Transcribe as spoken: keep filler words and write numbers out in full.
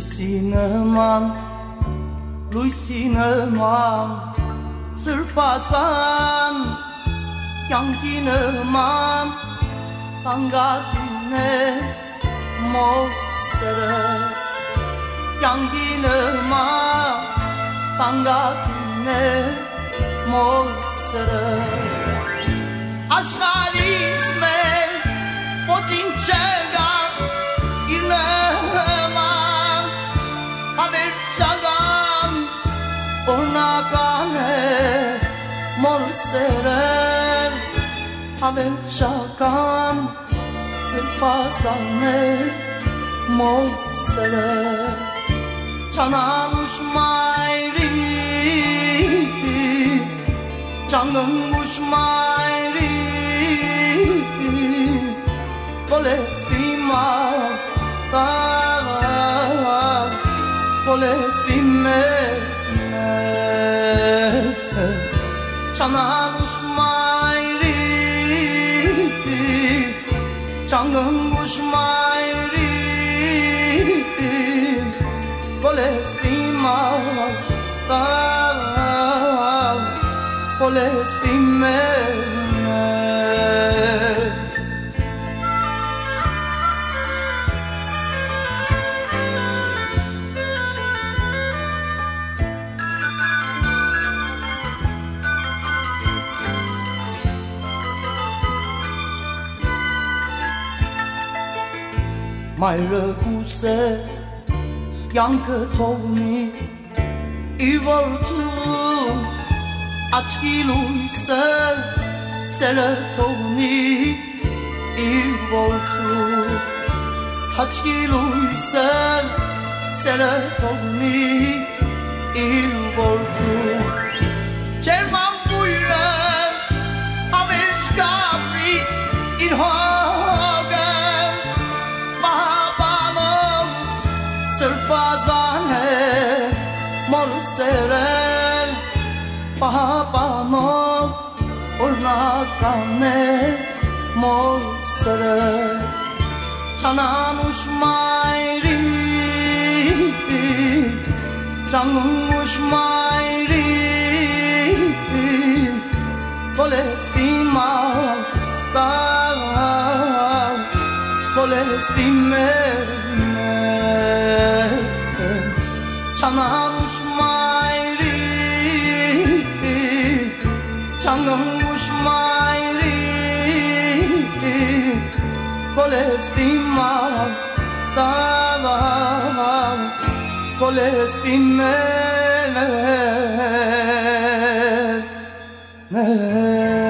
Լույսինման, լույսինման, սրպասան, յանքինման, տանգատին է մոսերը, յանքինման, տանգատին է մոսերը, աշխարիս մեր ոչին չգա իր նման, ավերջական օրնական է մոսերը, ավերջական սրպասան է մոսերը, չանանուշ մայրի, չանգնուշ մայրի, Poles bima, poles bime, çananuş mayri, çangınguş mayri, poles bima, poles bime. Մայրը կուսե յանքը թողնի իր որդու աչքի լույսը սերը թողնի իր որդու աչքի լույսը սերը թողնի իր որդու ջերման բույրս ավերջ կապրի իր հոգը Sırpazan he mor seren Pahapanov ornakane mor seren Çananuş mayri Çanguş mayri Koles bima Koles bime Çananuş mayri, çangınguş mayri, koles bima, davam, koles bime, ne.